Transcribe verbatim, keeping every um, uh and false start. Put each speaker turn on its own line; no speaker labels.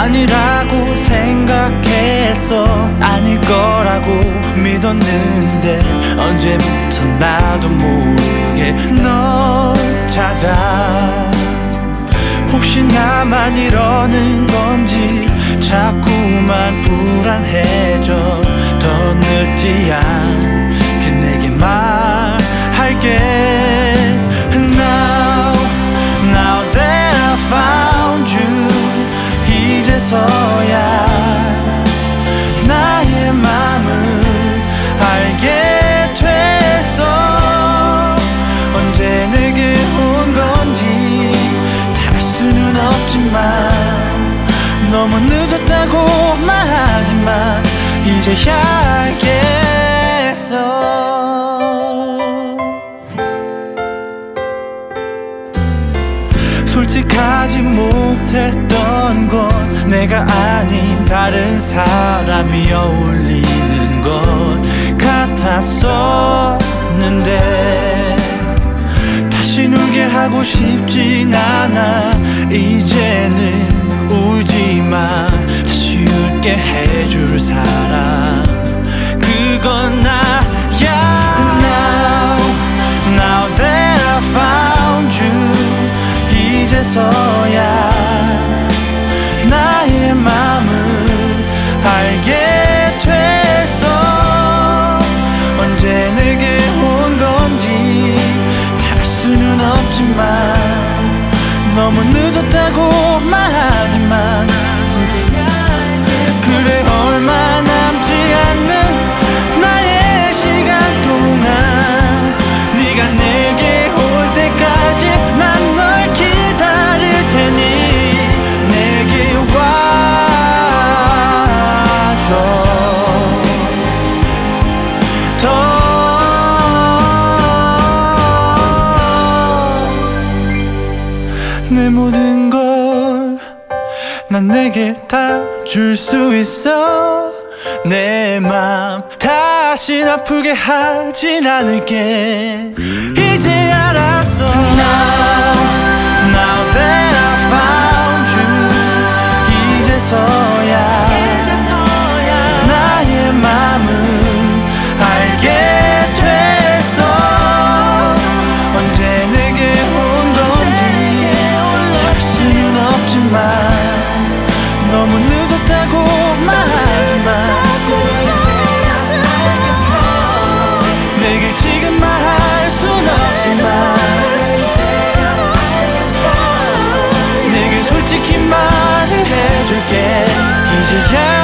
아니라고 생각했어. 아닐 거라고 믿었는데 언제부터 나도 모르게 널 찾아. 혹시 나만 이러는 건지 자꾸만 불안해져. 더 늦지 않게 내게 말할게. Now, now that I found you, 이제서야 나의 맘을 알게 됐어. 언제 내게 온 건지 알 수는 없지만 너무 늦었다고 말하지만 이제야 알겠어. 솔직하지 못했던 건 내가 아닌 다른 사람이 어울리는 것 같았었는데 다시 울게 하고 싶진 않아. 이제는 울지마. 다시 웃게 해줄 사람 그건 나야. Now, now that I found you, 이제서야 나의 맘을 알게 됐어. 언제 내게 온 건지 알 수는 없지만 너무 늦었다고 말하지만 그래 얼마 남지 않는 나의 시간 동안 네가 내게 올 때까지 난 널 기다릴 테니 내게 와줘. 더 내 모든 걸 난 내게 다 줄 수 있어. 내 맘 다신 아프게 하진 않을게. 이제 알았어. Now, now that I found you, 이제서야 나의 맘을 알게 됐어. 언제 내게 온 건지 알 수는 없지만 너무 늦었다고 말하지만 내게 지금 말할 순 없지만 내게 솔직히 말을 해줄게. 이제야